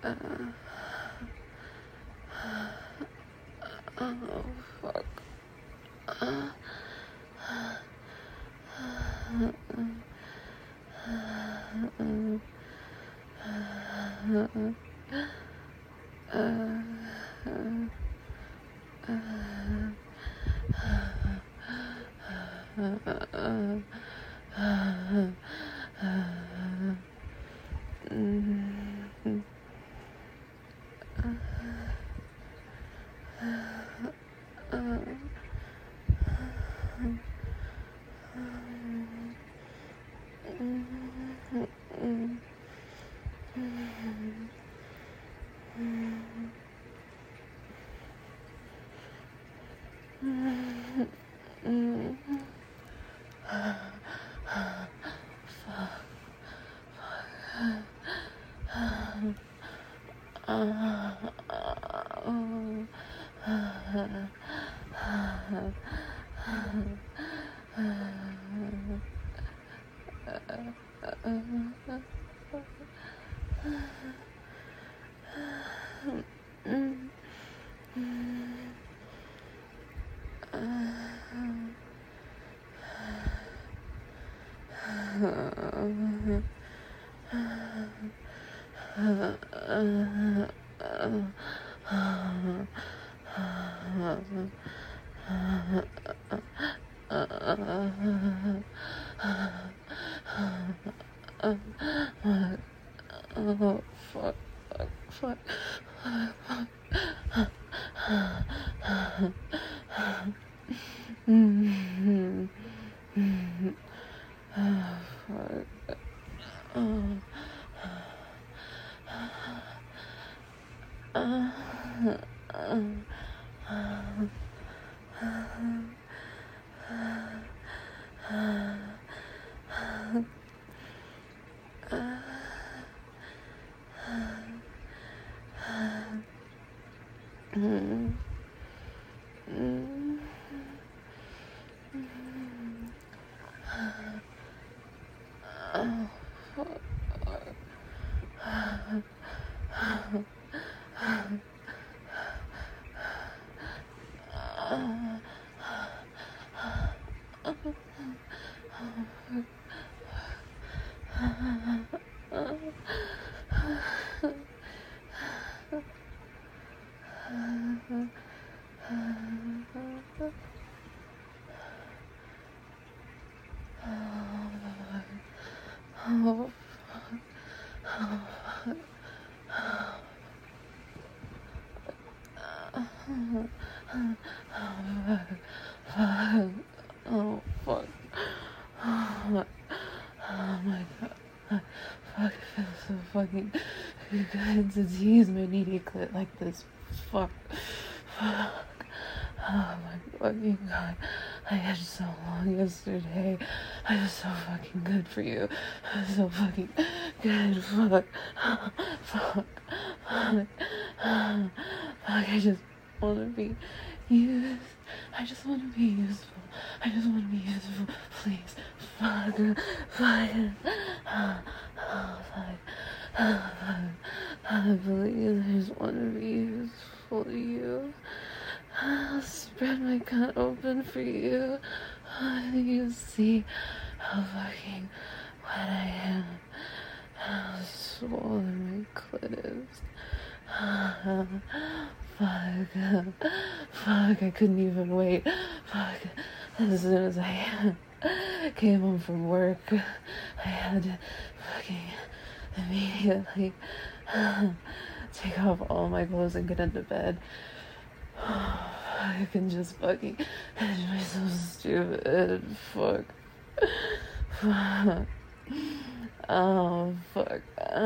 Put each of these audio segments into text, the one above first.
Oh, fuck. Oh, fuck, fuck, fuck, oh, oh, fuck. Oh my god. Fuck, it feels so fucking good to tease my needy clit like this. Fuck. Fuck. Oh my fucking god. I had so long yesterday. I was so fucking good for you. I was so fucking good. Fuck. Fuck. Fuck. Fuck. I just want to be used. I just want to be useful. I just want to be useful. Please. Fuck. Fuck. Oh, fuck. Please. I just want to be useful to you. I'll spread my cunt open for you. You see how fucking wet I am. How swollen my clit is. Fuck. Fuck, I couldn't even wait. Fuck. As soon as I came home from work, I had to fucking immediately take off all my clothes and get into bed. I can just fucking edge myself stupid. Fuck. Fuck. Oh, fuck.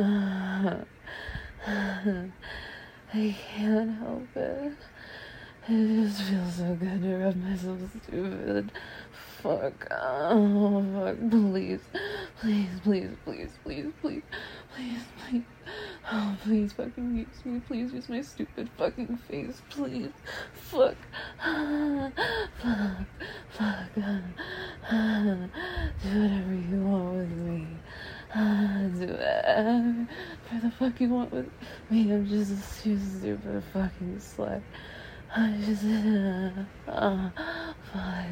I can't help it. It just feels so good to rub myself stupid. Fuck. Oh, fuck. Please. Please, please, please, please, please. Please, please. Oh, please fucking use me. Please use my stupid fucking face. Please. Fuck. Fuck. Fuck. Do whatever you want with me. Do whatever. whatever the fuck you want with me. I'm just a stupid fucking slut. I just, fuck,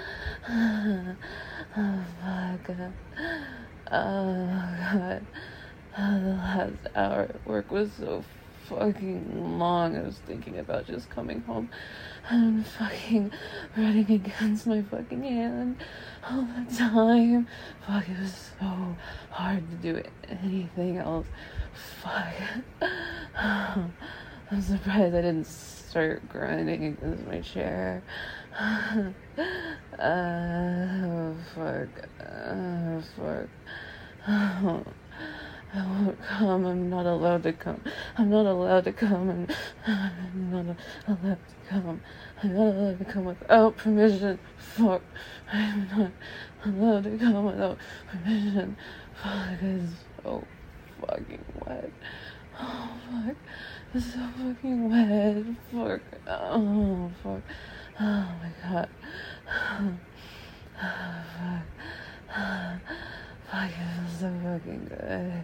fuck, God. The last hour at work was so fucking long. I was thinking about just coming home and fucking running against my fucking hand all the time. Fuck, it was so hard to do anything else. Fuck. I'm surprised I didn't start grinding against my chair. Fuck. Fuck. I won't come. I'm not allowed to come. I'm not allowed to come. I'm not allowed to come. I'm not allowed to come without permission. Fuck. I'm not allowed to come without permission. Fuck, it's so fucking wet. Oh, fuck. It's so fucking wet. Fuck. Oh, fuck. Oh, my God. Fuck. Fuck, it feels so fucking good.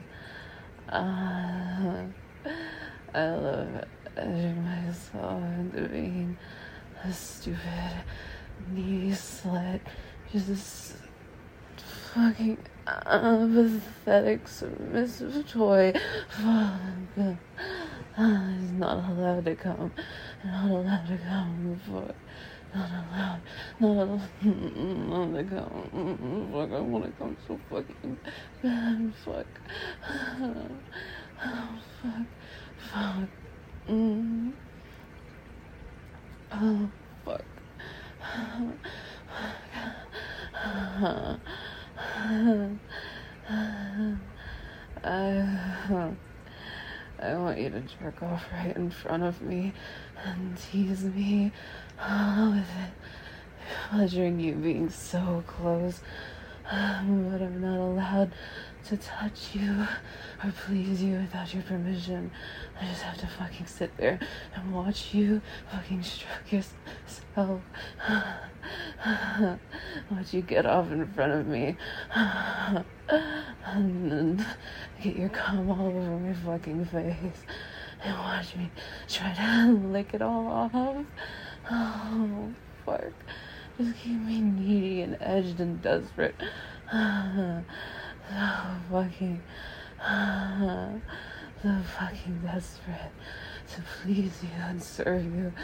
I love edging myself into being a stupid, needy slut. Just this fucking pathetic, submissive toy. Fuck. He's not allowed to come. Not allowed to come before. Not allowed to come. Fuck, I wanna come so fucking bad. Fuck. Oh, fuck. Fuck. Oh, fuck. I want you to jerk off right in front of me and tease me with it, pleasuring you being so close. But I'm not allowed to touch you or please you without your permission. I just have to fucking sit there and watch you fucking stroke yourself. Watch you get off in front of me. And then get your cum all over my fucking face. And watch me try to lick it all off. Oh, fuck. Just keep me needy and edged and desperate. So fucking desperate to please you and serve you.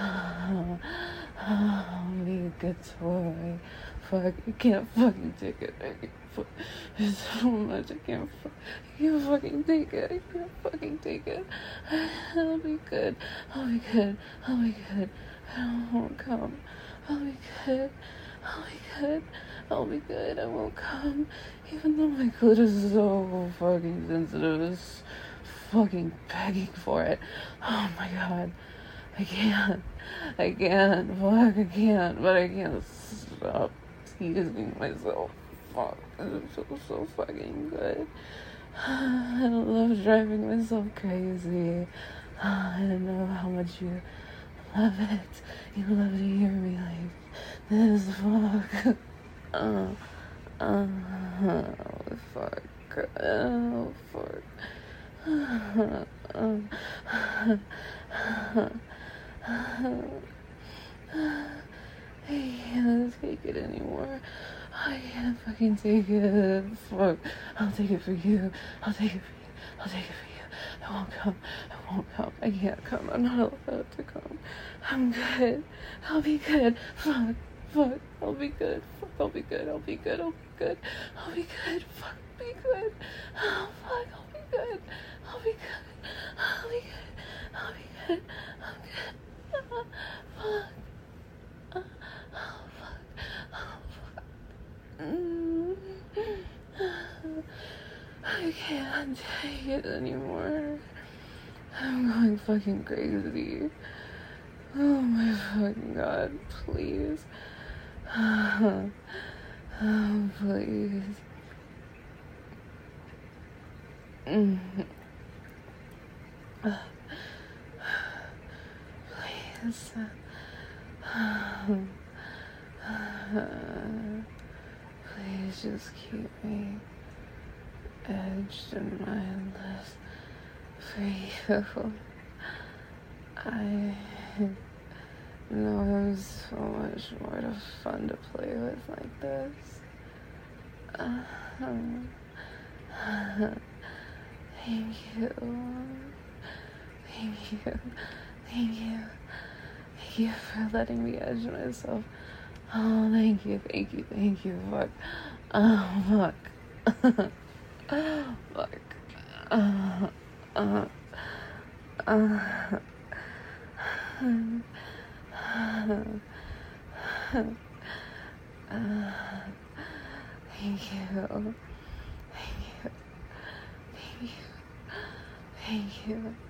Be a good toy. Fuck, I can't fucking take it. There's so much I can't fucking take it. I can't fucking take it. I'll be good. I'll be good. I'll be good. I won't come. I'll be good. I'll be good. I'll be good. I won't come. Even though my clit is so fucking sensitive, it's fucking begging for it. Oh my God. I can't. Fuck, I can't. But I can't stop teasing myself. Fuck. It feels so fucking good. I love driving myself crazy. I don't know how much you love it. You love to hear me like this. Fuck. Fuck. Oh, fuck. I can't take it anymore. I can't fucking take it. Fuck. I'll take it for you. I'll take it for you. I'll take it for you. I won't come. I won't come. I can't come. I'm not allowed to come. I'm good. I'll be good. Fuck. Fuck. I'll be good. Fuck. I'll be good. I'll be good. I'll be good. I'll be good. Fuck. Be good. Oh, fuck. I'll be good. I'll be good. I'll be good. I'll be good. I'm good. Fuck. Oh, fuck. Oh, fuck. I can't take it anymore. I'm going fucking crazy. Oh my fucking God, please. Oh, please. Please. Please just keep me edged and mindless for you. I know I'm so much more fun to play with like this. Thank you. Thank you. Thank you. Thank you for letting me edge myself. Oh, thank you. Thank you. Thank you. Fuck. Oh, fuck. Fuck. Thank you. Thank you. Thank you. Thank you.